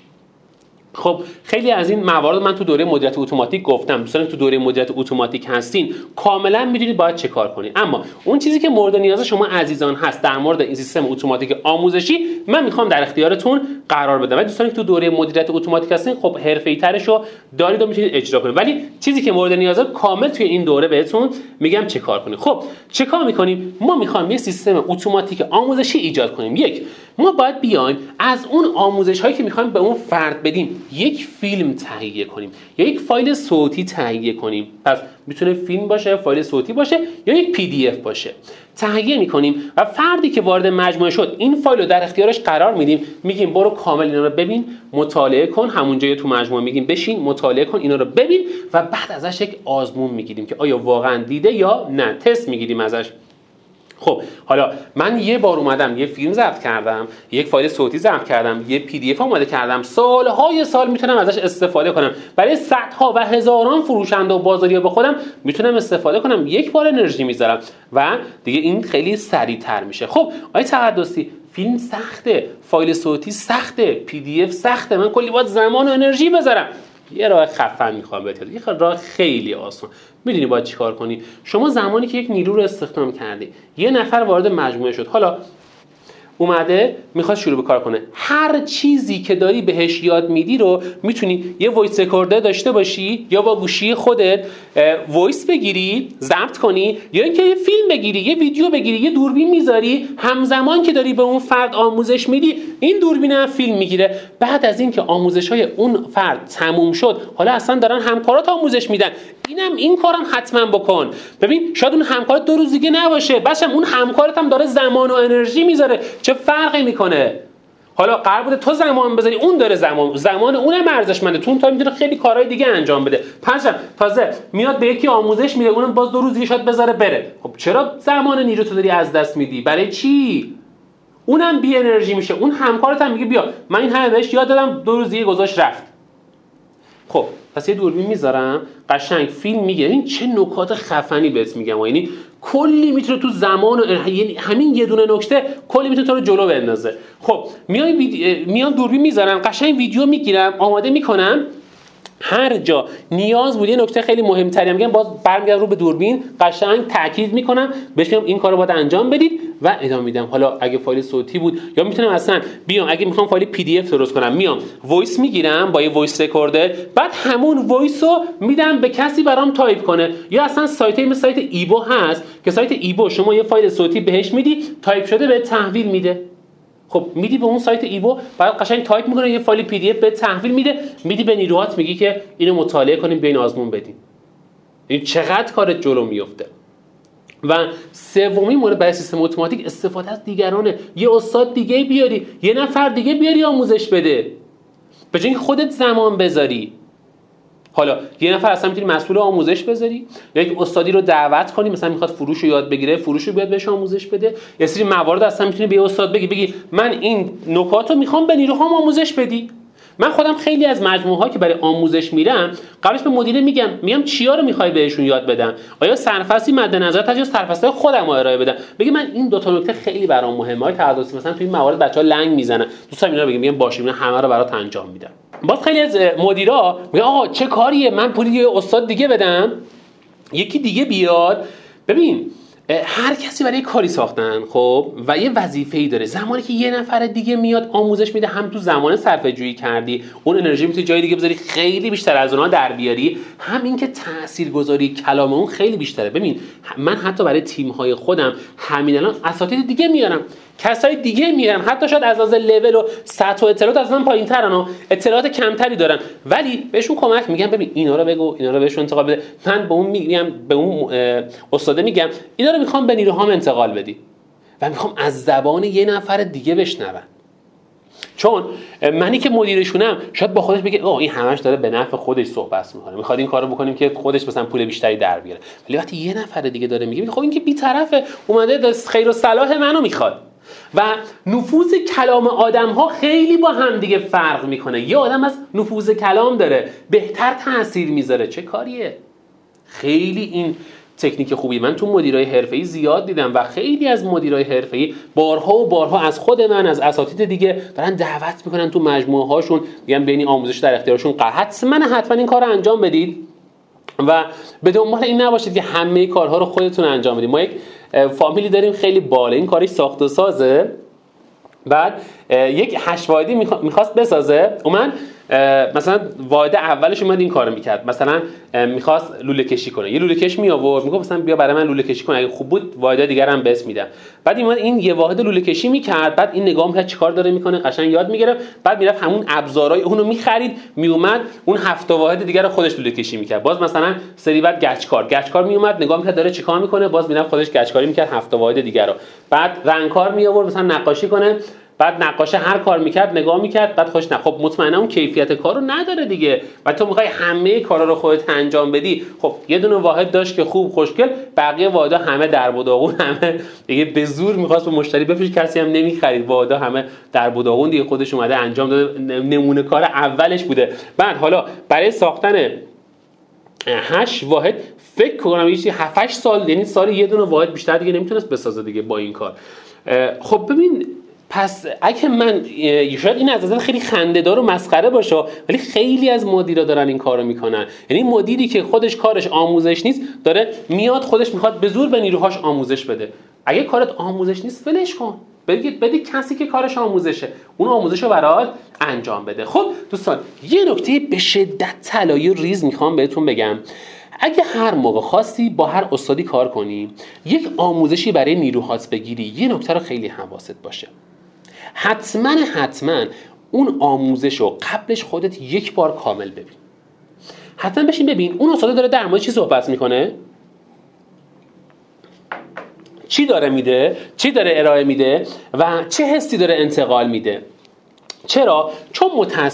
خب خیلی از این موارد من تو دوره مدیریت اتوماتیک گفتم. دوستان تو دوره مدیریت اتوماتیک هستین کاملا میدونید باید چه کار کنین. اما اون چیزی که مورد نیاز شما عزیزان هست در مورد این سیستم اتوماتیک آموزشی من میخوام در اختیارتون قرار بدم. ولی دوستان که تو دوره مدیریت اتوماتیک هستین خب حرفه‌ای ترشو دارید و میتونید اجرا کنید، ولی چیزی که مورد نیازه کامل توی این دوره بهتون میگم چه کار کنید. خب چه کار میکنیم؟ ما میخوایم یه سیستم اتوماتیک آموزشی ایجاد کنیم. یک، ما باید بیایم از اون آموزش هایی که میخوایم به اون فرد بدیم یک فیلم تهیه کنیم یا یک فایل صوتی تهیه کنیم. پس میتونه فیلم باشه، فایل صوتی باشه یا یک PDF باشه. تهیه میکنیم و فردی که وارد مجموعه شد این فایل رو در اختیارش قرار میدیم، میگیم برو کامل اینا رو ببین، مطالعه کن. همونجا تو مجموعه میگیم بشین مطالعه کن، اینا رو ببین و بعد ازش یک آزمون میگیریم که آیا واقعا دیده یا نه. تست میگیریم ازش. خب حالا من یه بار اومدم یه فیلم ضبط کردم، یک فایل صوتی ضبط کردم، یه PDF آماده کردم، سالهای سال میتونم ازش استفاده کنم. برای صدها و هزاران فروشنده و بازاریاب به خودم میتونم استفاده کنم. یک بار انرژی میذارم و دیگه این خیلی سریعتر میشه. خب آقای تقدسی، فیلم سخته، فایل صوتی سخته، PDF سخته، من کلی باید زمان و انرژی بذارم. یه راه خفن میخوام بهت بدم، یه راه خیلی آسان. میدونی باید چیکار کنی؟ شما زمانی که یک نیرو رو استخدام کردی، یه نفر وارد مجموعه شد، حالا اومده میخواد شروع به کار کنه، هر چیزی که داری بهش یاد میدی رو میتونی یه وایس رکوردر داشته باشی یا با گوشی خودت وایس بگیری ضبط کنی، یا اینکه یه فیلم بگیری، یه ویدیو بگیری، یه دوربین میذاری، همزمان که داری به اون فرد آموزش میدی این دوربین هم فیلم میگیره. بعد از اینکه آموزش‌های اون فرد تموم شد، حالا اصلا دارن همکارات آموزش میدن، اینم این کارم حتما بکن. ببین شاید اون همکارت 2 روز دیگه نباشه، بچم اون همکارت هم داره زمان و انرژی میذاره، چه فرقی میکنه؟ حالا قرار بوده تو زمان بذاری، اون داره زمان اونم ارزشمنده، تو اون تا میتونه خیلی کارهای دیگه انجام بده. پنجم تازه میاد به یکی آموزش میده، اونم باز 2 روز دیگه شاید بذاره بره. خب چرا زمان نیرو تو داری از دست میدی؟ برای چی؟ اونم بی انرژی میشه. اون همکارت هم میگه بیا من این همه بهش یاد دادم، 2 روز دیگه گذاشت رفت. خب پس یه دوربین میذارم قشنگ فیلم میگیره. این چه نکات خفنی بهت میگم، یعنی کلی میتونه تو زمان و همین یه دونه نکته کلی میتونه تو رو جلو بندازه. خب میام دوربین میذارم قشنگ ویدیو میگیرم آماده میکنم، هر جا نیاز بود یه نکته خیلی مهمتری میگم باز برمیگردم رو به دوربین قشنگ تاکید میکنم بهش، میگم این کارو باید انجام بدید و ادامه میدم. حالا اگه فایل صوتی بود یا میتونم اصلا بیام اگه میخوام فایل PDF درست کنم میام وایس میگیرم با یه وایس رکوردر، بعد همون وایس رو میدم به کسی برام تایپ کنه. یا اصلا سایتی مثل سایت ایبو هست که سایت ایبو شما یه فایل صوتی بهش میدی تایپ شده به تحویل میده. خب میدی به اون سایت ایبو بعد قشنگ تایپ میکنه یه فایل PDF به تحویل میده، میدی به نیروهات میگی که اینو مطالعه کنیم بین آزمون بدیم. این چقدر کارت جلو میفته. و سومین مورد برای سیستم اتوماتیک استفاده از دیگرانه. یه استاد دیگه بیاری، یه نفر دیگه بیاری آموزش بده، به جای اینکه خودت زمان بذاری. حالا یه نفر اصلا میتونی مسئول آموزش بذاری یا یک استادی رو دعوت کنی، مثلا میخواد فروش رو یاد بگیره، فروش رو بیاد بهش آموزش بده. یه سری موارد اصلا میتونی به استاد بگی من این نکات رو میخوام به نیروهام آموزش بدی. من خودم خیلی از مجموعه‌ها که برای آموزش میرم قبلش به مدیر میگم چیا رو میخوای بهشون یاد بدم، آیا سرفصلی مد نظرت یا سرفصل خودم رو ارائه بدم. بگی من این دو تا نکته خیلی برام مهمه. تقدسی مثلا توی این موارد بچه‌ها لنگ میزنن، دوستان اینا رو میگم باشه اینا همه رو برات انجام میدم. باز خیلی از مدیرا میگن آقا چه کاریه من پول یه استاد دیگه بدم یکی دیگه بیاد. ببین هر کسی برای کاری ساختن خب و یه وظیفه‌ای داره. زمانی که یه نفر دیگه میاد آموزش میده، هم تو زمان صرفه‌جویی کردی، اون انرژی میتونی جای دیگه بذاری خیلی بیشتر از اونها در بیاری، هم این که تاثیرگذاری کلام اون خیلی بیشتره. ببین من حتی برای تیم‌های خودم همین الان اساتید دیگه میارم، کسای دیگه میارم، حتی شاید از لول و سطح و اطلاعات از من پایین‌ترن و اطلاعات کمتری دارن، ولی بهشون کمک میگم ببین اینا رو بگو، اینا رو بهشون انتقال بده. من به اون میگم، به اون استاد میگم اینا رو میخوام به نیروهام انتقال بدی و میخوام از زبان یه نفر دیگه بشنون. چون منی که مدیرشونم شاید با خودش بگه این همش داره به نفع خودش صحبت میکنه، میخواد این کارو بکنیم که خودش مثلا پول بیشتری در بیاره، ولی وقتی یه نفر دیگه داره میگه خب این که بی‌طرفه اومده خیر و صلاح منو میخواد. و نفوذ کلام آدم ها خیلی با هم دیگه فرق میکنه. یه آدم از نفوذ کلام داره بهتر تاثیر میذاره، چه کاریه؟ خیلی این تکنیک خوبی. من تو مدیرای حرفه‌ای زیاد دیدم و خیلی از مدیرای حرفه‌ای بارها و بارها از خود من، از اساتید دیگه دارن دعوت میکنن تو مجموعه هاشون، میگن بین آموزش در اختیارشون حتما این کارو انجام بدید و به دنبال این نباشید که همه کارها رو خودتون انجام بدید. ما یک فامیلی داریم خیلی بالا، این کارش ساخت و سازه، بعد یک 8 واحدی میخواست بسازه، اومد مثلا واحد اولش اومد این کارو میکرد، مثلا میخواست لوله کشی کنه، یه لوله کش می آورد میگفت مثلا بیا برای من لوله کشی کن، اگه خوب بود واحد دیگه هم بهش میدم. بعد این یه واحد لوله کشی میکرد، بعد این نگاه میکرد چیکار داره میکنه، قشنگ یاد میگرفت، بعد میرفت همون ابزارای اونو میخرید، میومد اون 7 واحد دیگه رو خودش لوله کشی میکرد. باز مثلا سری بعد گچکار میومد نگاه میکرد داره چیکار میکنه، باز میرفت خودش گچکاری میکرد 7 واحد دیگه رو. بعد رنگکار می آورد مثلا نقاشی کنه، بعد نقاشه هر کار میکرد نگاه میکرد، بعد خوش خب مطمئنا اون کیفیت کارو نداره دیگه و تو میخوای همه کارا رو خودت انجام بدی. خب یه دونه واحد داشت که خوب خوشگل، بقیه واحدا همه درب و داغون، همه دیگه به زور میخواست به مشتری بفروشه، کسی هم نمیخرید، واحدا همه درب و داغون دیگه خودش اومده انجام داده، نمونه کار اولش بوده. بعد حالا برای ساختن 8 واحد فکر کنم یه 7-8 سال، یعنی سال یه دونه واحد بیشتر دیگه نمیتونست بسازه دیگه با این کار. خب ببین، پس اگه من شاید این از نظر خیلی خنده‌دار و مسخره باشه، ولی خیلی از مدیرا دارن این کارو میکنن. یعنی مدیری که خودش کارش آموزش نیست، داره میاد خودش میخواد به زور به نیروهاش آموزش بده. اگه کارت آموزش نیست ولش کن، بده کسی که کارش آموزشه، اون آموزشو برات انجام بده. خب دوستان، یه نکته به شدت طلایی و ریز میخوام بهتون بگم. اگه هر موقع خواستی با هر استادی کار کنی، یک آموزشی برای نیروهات بگیری، یه نکته رو خیلی حواست باشه. حتما اون آموزش رو قبلش خودت یک بار کامل ببین. حتما بشین ببین اون استاد داره در مورد چی صحبت میکنه، چی داره میده، چی داره ارائه میده و چه حسی داره انتقال میده. چرا؟ چون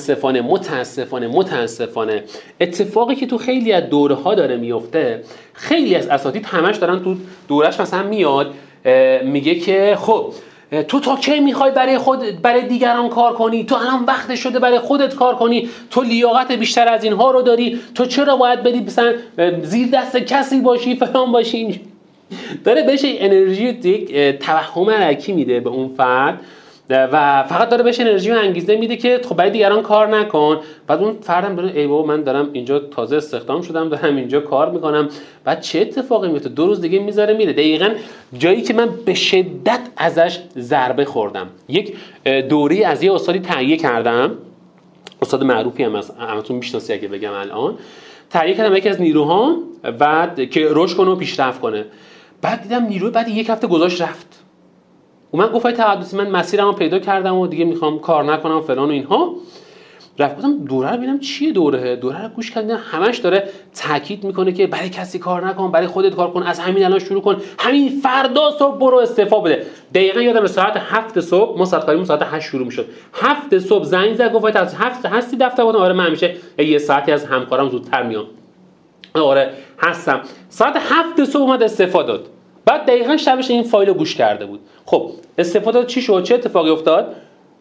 متاسفانه اتفاقی که تو خیلی از دوره ها داره میفته، خیلی از اساتید همش دارن تو دورش مثلا میاد میگه که خب تو تا کی میخوای برای دیگران کار کنی؟ تو الان وقت شده برای خودت کار کنی، تو لیاقت بیشتر از اینها رو داری، تو چرا باید بدی مثلا زیر دست کسی باشی فلان باشی. داره بهش انرژی، یک توهم علکی میده به اون فرد و فقط داره بهش انرژی و انگیزه میده که خب برای دیگران کار نکن. بعد اون فردم داره ای بابا من دارم اینجا تازه استخدام شدم، دارم اینجا کار میکنم، بعد چه اتفاقی میفته؟ 2 روز دیگه میذاره میره. دقیقاً جایی که من به شدت ازش ضربه خوردم. یک دوره از یه استادی تهیه کردم، استاد معروفی هم از همتون میشناسی اگه بگم الان، تهیه کردم یکی از نیروها بعد که رشد کنه و پیشرفت کنه. بعد دیدم نیروی بعد 1 هفته گذاشت رفت. من گفتم تقدسی من مسیرمو پیدا کردم و دیگه میخوام کار نکنم فلان و اینها. رفتم دوره رو ببینم چیه، دوره رو گوش کردم، همش داره تاکید میکنه که برای کسی کار نکن، برای خودت کار کن، از همین الان شروع کن، همین فردا صبح برو استعفا بده. دقیقاً یادم ساعت 7 صبح ما ساعت کاریمون ساعت 8 شروع میشد. 7 صبح زنگ زد گفت از 7 هستی دفتر؟ گفتم آره من همیشه یه ساعتی از همکارام زودتر میام. آره هستم. ساعت 7 صبح اومد استعفا داد. بعد دقیقاً شبش این فایل رو گوش کرده بود. خب استفاده چی شد؟ چه اتفاقی افتاد؟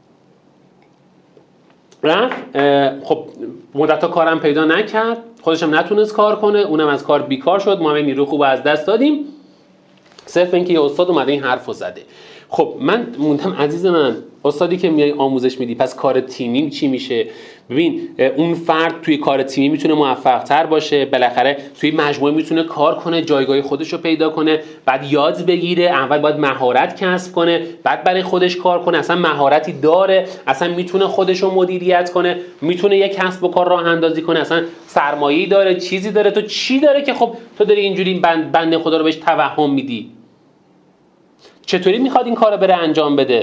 رفت خب مدت‌ها کارم پیدا نکرد، خودش هم نتونست کار کنه، اونم از کار بیکار شد، ما هم نیرو خوب از دست دادیم صرف اینکه یه استاد اومده این حرفو زده. خب من موندم عزیز من، استادی که میای آموزش میدی پس کار تیمی چی میشه؟ ببین اون فرد توی کار تیمی میتونه موفق تر باشه، بالاخره توی مجموعه میتونه کار کنه، جایگاه خودش رو پیدا کنه، بعد یاد بگیره، اول باید مهارت کسب کنه، بعد برای خودش کار کنه، اصلا مهارتی داره، اصلا میتونه خودش رو مدیریت کنه، میتونه یک کسب و کار راه اندازی کنه، اصلا سرمایه‌ای داره، چیزی داره. تو چی داره که خب تو داری اینجوری بنده خدا رو بهش توهم میدی؟ چطوری میخواد این کارو بره انجام بده؟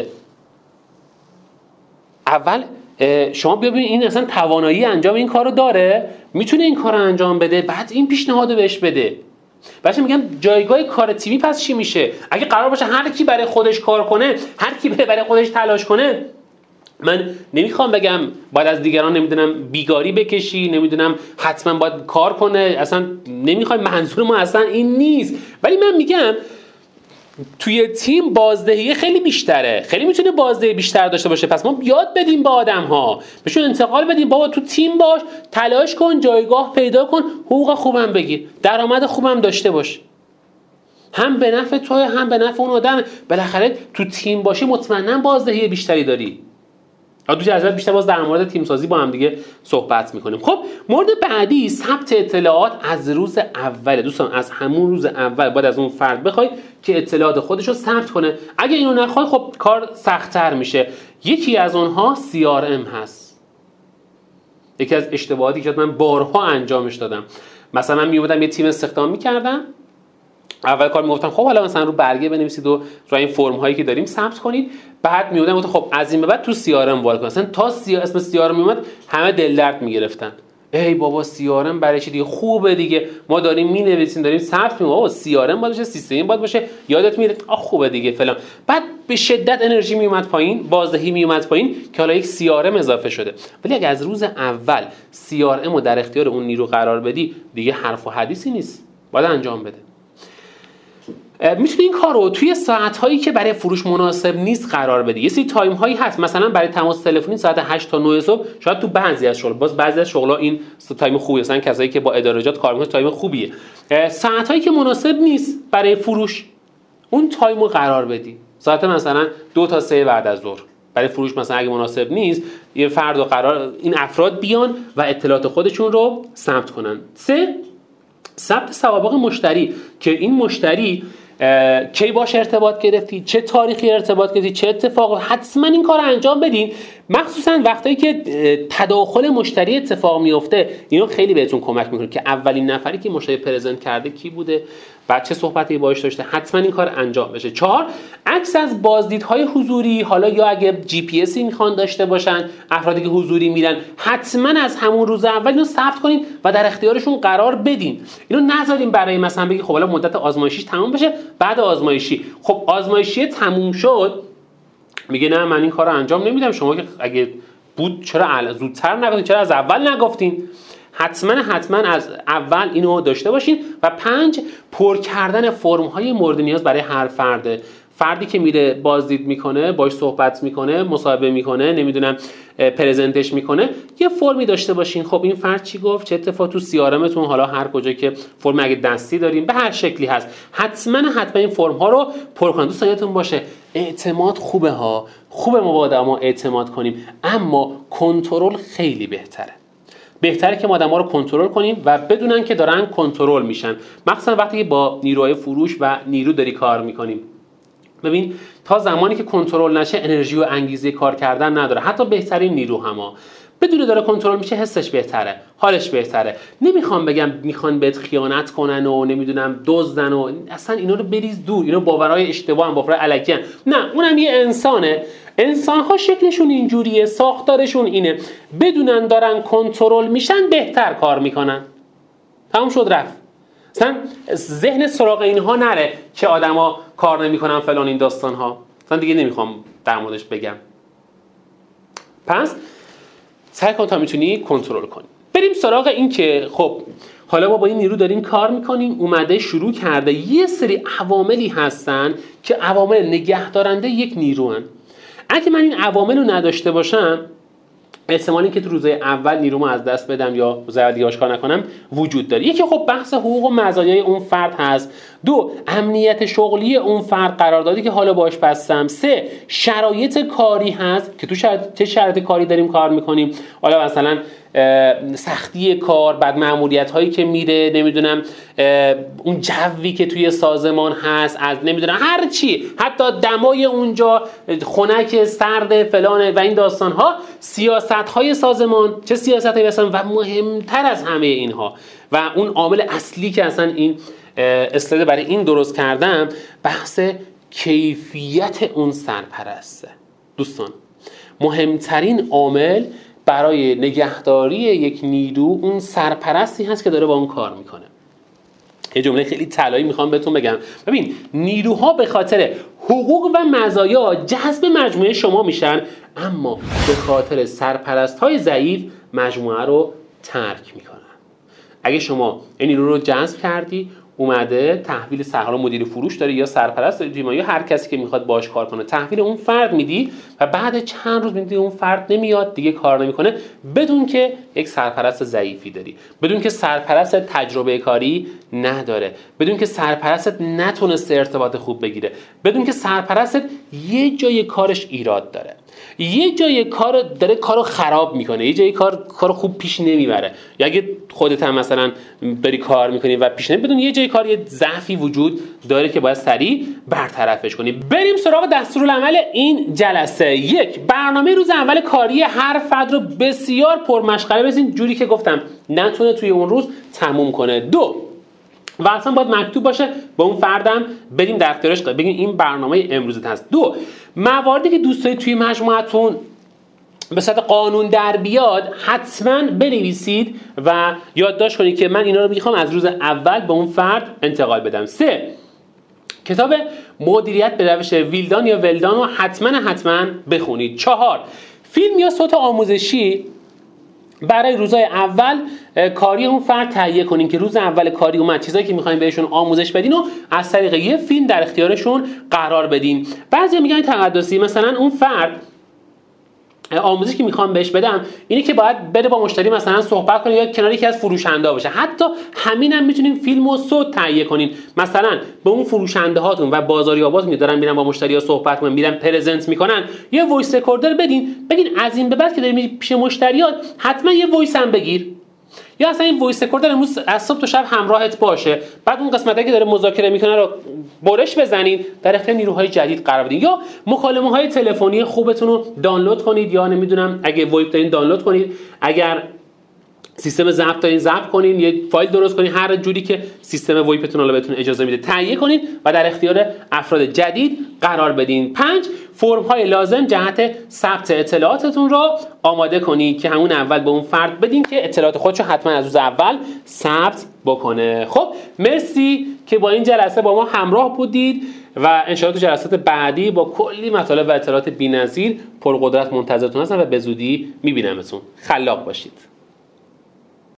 اول شما ببینید این اصلا توانایی انجام این کارو داره، میتونه این کارو انجام بده، بعد این پیشنهادو بهش بده. بچه‌ها میگم جایگاه کار تیمی پس چی میشه؟ اگه قرار باشه هر کی برای خودش کار کنه، هر کی برای خودش تلاش کنه، من نمیخوام بگم باید از دیگران نمیدونم بیگاری بکشی، نمیدونم حتما باید کار کنه، اصلا نمیخوام، منظور ما اصلا این نیست، ولی من میگم توی تیم بازدهی خیلی بیشتره، خیلی میتونه بازدهی بیشتر داشته باشه. پس ما یاد بدیم به آدم‌ها، بهشون انتقال بدیم بابا تو تیم باش، تلاش کن، جایگاه پیدا کن، حقوق خوبم بگیر، درآمد خوبم داشته باش. هم به نفع توی هم به نفع اون آدم. بالاخره تو تیم باشی مطمئنا بازدهی بیشتری داری. تو جلسات بیشتر باز در مورد تیم سازی با هم دیگه صحبت میکنیم. خب مورد بعدی ثبت اطلاعات از روز اول. دوستان از همون روز اول باید از اون فرد بخوای که اطلاعات خودش رو ثبت کنه. اگه اینو نخوای خب کار سخت‌تر میشه. یکی از اونها CRM هست. یکی از اشتباهاتی که من بارها انجامش دادم. مثلا من میومدم یه تیم استخدام میکردم، اول کار میگفتم خب حالا مثلا رو برگه بنویسید و رو این فرم هایی که داریم ثبت کنید. بعد میومدم گفتم خب از این به بعد تو CRM وارد کن. مثلا تا اسم CRM میومد همه دل درد میگرفتن. ای بابا CRM برای چی دیگه؟ خوبه دیگه، ما داریم مینویسیم داریم ثبت می‌کنیم. بابا CRM باید باشه، سیستم باید باشه، یادت میره خوبه دیگه فلان. بعد به شدت انرژی میومد پایین، بازدهی میومد پایین که حالا یک CRM اضافه شده. ولی اگه از روز اول CRM رو در اختیار اون نیرو قرار بدی دیگه حرف و حدیثی نیست، باید انجام بده. میتونی این کار رو توی ساعت‌هایی که برای فروش مناسب نیست قرار بدی. یه سری تایم هایی هست، مثلا برای تماس تلفنی ساعت 8 تا 9 صبح، شاید تو بعضی از شغل، باز بعضی از شغل‌ها این تایم خوبیه، مثلا کسایی که با ادارجات کار می‌کنن تایم خوبیه. ساعت‌هایی که مناسب نیست برای فروش، اون تایم رو قرار بدی. ساعت مثلا 2 تا 3 بعد از ظهر برای فروش مثلا اگه مناسب نیست، یه فرد قرار این افراد بیان و اطلاعات خودشون رو ثبت کنن. 3 ثبت سوابق مشتری، که این مشتری کی باش ارتباط گرفتی، چه تاریخی ارتباط گرفتی، چه اتفاق. حتما این کار رو انجام بدین، مخصوصا وقتایی که تداخل مشتری اتفاق میفته. اینو خیلی بهتون کمک میکنه که اولین نفری که مشتری پرزنت کرده کی بوده، بعد چه صحبتی باهاش داشته. حتما این کار انجام بشه. 4 عکس از بازدیدهای حضوری، حالا یا اگه GPS میخوان داشته باشن افرادی که حضوری میرن، حتما از همون روز اول اینو ثبت کنین و در اختیارشون قرار بدین. اینو نذارین برای مثلا بگی خب حالا مدت آزمایشیش تموم بشه، بعد آزمایشی خب آزمایشی تموم شد میگه نه من این کارو انجام نمیدم. شما که اگه بود چرا زودتر نگفتین، چرا از اول نگفتین؟ حتما از اول اینو داشته باشین. و 5 پر کردن فرم‌های مورد نیاز برای هر فردی که میره بازدید میکنه، باهاش صحبت میکنه، مصاحبه میکنه، نمیدونم پرزنتش میکنه، یه فرمی داشته باشین. خب این فرد چی گفت، چه اتفاقی تو CRMتون، حالا هر کجا که فرم اگه دستی دارین به هر شکلی هست، حتما این فرم ها رو پر کنید. دوستان یادتون باشه اعتماد خوبه ها، خوبه ما با آدما اعتماد کنیم، اما کنترل خیلی بهتره که ما آدم‌ها رو کنترل کنیم و بدونن که دارن کنترل میشن. مخصوصا وقتی که با نیروهای فروش و نیرو داری کار میکنیم. ببین تا زمانی که کنترل نشه انرژی و انگیزه کار کردن نداره. حتی بهترین نیرو هم بدون داره کنترل میشه حسش بهتره، حالش بهتره. نمیخوام بگم میخوان بهت خیانت کنن و نمیدونم دزدن و اصلا اینا رو بریز دور. اینا باورهای اشتباه هم، باورهای الکی هم. نه، اونم یه انسانه. انسان‌ها شکلشون اینجوریه، ساختارشون اینه. بدونن دارن کنترل میشن بهتر کار میکنن. تموم شد رفت. مثلا ذهن سراغ اینها نره که آدما کار نمیکنن فلان این داستان‌ها. مثلا دیگه نمیخوام در موردش بگم. پس سعی کن تا میتونی کنترل کنی. بریم سراغ این که خب حالا ما با این نیرو داریم کار میکنیم، اومده شروع کرده. یه سری عواملی هستن که عوامل نگهدارنده یک نیروان. اگه من این عوامل رو نداشته باشم، احتمالی که تو روزهای اول نیرومو از دست بدم یا روزهای دیگه آشکار نکنم وجود داره. یکی خب بحث حقوق و مزایای اون فرد هست. 2 امنیت شغلی اون فرد، قراردادی که حالا باهاش بستم. 3 شرایط کاری هست که تو چه شرایط کاری داریم کار میکنیم. حالا مثلا سختی کار، بعد مأموریت هایی که میره، نمیدونم اون جوی که توی سازمان هست، از نمیدونم هر چی، حتی دمای اونجا خنک سرد فلانه و این داستان ها. سیاست های سازمان، چه سیاست هایی هستن و مهمتر از همه اینها و اون عامل اصلی که اصلا این اسلاید برای این درست کردم، بحث کیفیت اون سرپرسته. دوستان مهمترین عامل برای نگهداری یک نیرو اون سرپرستی هست که داره با اون کار میکنه. یه جمله خیلی طلایی میخوام بهتون بگم. ببین نیروها به خاطر حقوق و مزایا جذب مجموعه شما میشن، اما به خاطر سرپرست‌های ضعیف مجموعه رو ترک میکنن. اگه شما این نیرو رو جذب کردی، اومده تحویل سرحال مدیر فروش داره یا سرپرست تیم یا هر کسی که میخواد باهاش کار کنه تحویل اون فرد میدی و بعد چند روز میبینی اون فرد نمیاد دیگه کار نمیکنه، بدون که یک سرپرست ضعیفی داری، بدون که سرپرست تجربه کاری نداره، بدون که سرپرست نتونسته ارتباط خوب بگیره، بدون که سرپرست یه جای کارش ایراد داره، یه جای کار داره کارو خراب میکنه، یه جای کارو خوب پیش نمیبره، یا اگه خودت هم مثلا داری کار میکنی و پیش نمیبره، بدون یه جای کار یه ضعفی وجود داره که باید سریع برطرفش کنی. بریم سراغ دستورالعمل این جلسه. 1. برنامه روز اول کاری هر فرد رو بسیار پرمشغله بزنید جوری که گفتم نتونه توی اون روز تموم کنه. 2. و اصلا باید مکتوب باشه با اون فردم بدیم در اختیارش بگیم این برنامه امروزت هست. 2. مواردی که دوست دارید توی مجموعتون به صورت قانون در بیاد حتما بنویسید و یادداشت کنید که من اینا رو میخوام از روز اول به اون فرد انتقال بدم. 3. کتاب مدیریت به روش ویلدان یا ولدان رو حتما بخونید. 4. فیلم یا صوت آموزشی برای روزهای اول کاری اون فرد تهیه کنین که روز اول کاری اومد چیزایی که میخواین بهشون آموزش بدین و از طریق یه فیلم در اختیارشون قرار بدین. بعضیا میگن تقدسی، مثلا اون فرد آموزشی که میخوام بهش بدم اینه که باید بره با مشتری مثلا صحبت کنه یا کنار یکی از فروشنده باشه. حتی همینم میتونین فیلم و صوت تهیه کنین، مثلا به اون فروشنده هاتون و بازاریاباتون که دارن میرن با مشتری‌ها صحبت کنن، میرن پرزنت میکنن، یه وایس رکوردر بدین، بگین از این به بعد که داری میری پیش مشتریات حتما یه وایس هم بگیر، یا اصلا این وایس رکوردر امروز از صبح تا شب همراهت باشه، بعد اون قسمتی که داره مذاکره میکنه رو برش بزنین، در اختیار نیروهای جدید قرار بدین، یا مکالمه های تلفنی خوبتون رو دانلود کنید، یا نمیدونم اگه وایپ دارین دانلود کنید، اگر سیستم ضبط دارین ضبط کنین، یه فایل درست کنین، هر جوری که سیستم وایپتون حالا بهتون اجازه میده تهیه کنین و در اختیار افراد جدید قرار بدین. 5. فرم های لازم جهت ثبت اطلاعاتتون رو آماده کنید که همون اول به اون فرد بدین که اطلاعات خودشو حتما از روز اول ثبت بکنه. خب مرسی که با این جلسه با ما همراه بودید و ان شاء الله تو جلسات بعدی با کلی مطالب و اطلاعات بی‌نظیر پرقدرت منتظرتون هستم و به زودی میبینمتون. خلاق باشید.